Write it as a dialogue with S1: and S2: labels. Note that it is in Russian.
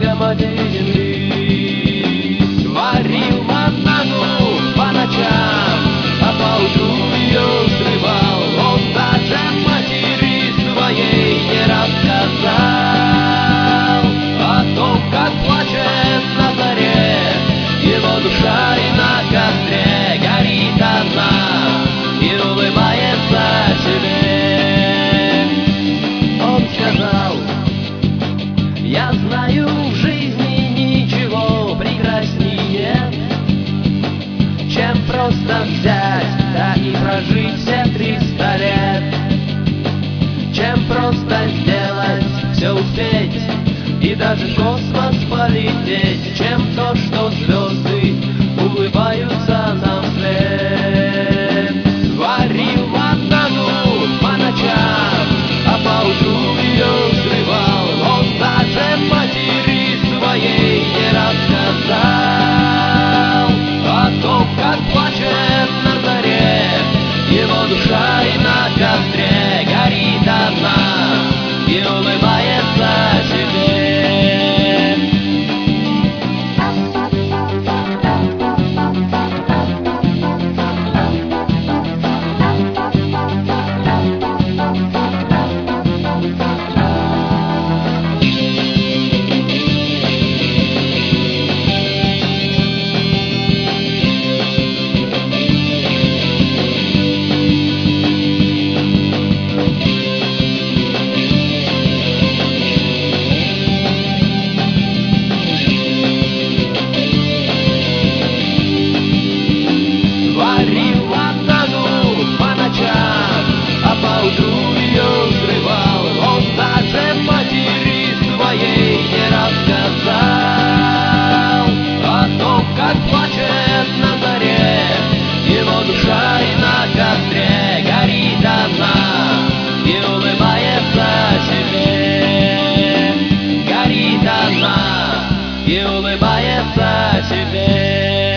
S1: Богоматерь земли. Варил маннагу по ночам, а поутру ее срывал. Он даже матери своей не рассказал о том, как плачет на заре его душа, и на костре горит одна и улыбается себе. Он сказал: я знаю, в жизни ничего прекрасней нет, чем просто взять, да и прожить все 300 лет. Чем просто сделать, все успеть и даже в космос полететь. Чем то, что звезды улыбаются нам вслед. Варил маннагу по ночам, а поутру ее срывал. Он даже матери своей не рассказал о том, как плачет на заре его душа, и на костре горит одна и улыбается себе. Не рассказал о том, как плачет на заре его душа, и на костре горит одна и улыбается себе. Горит одна и улыбается себе.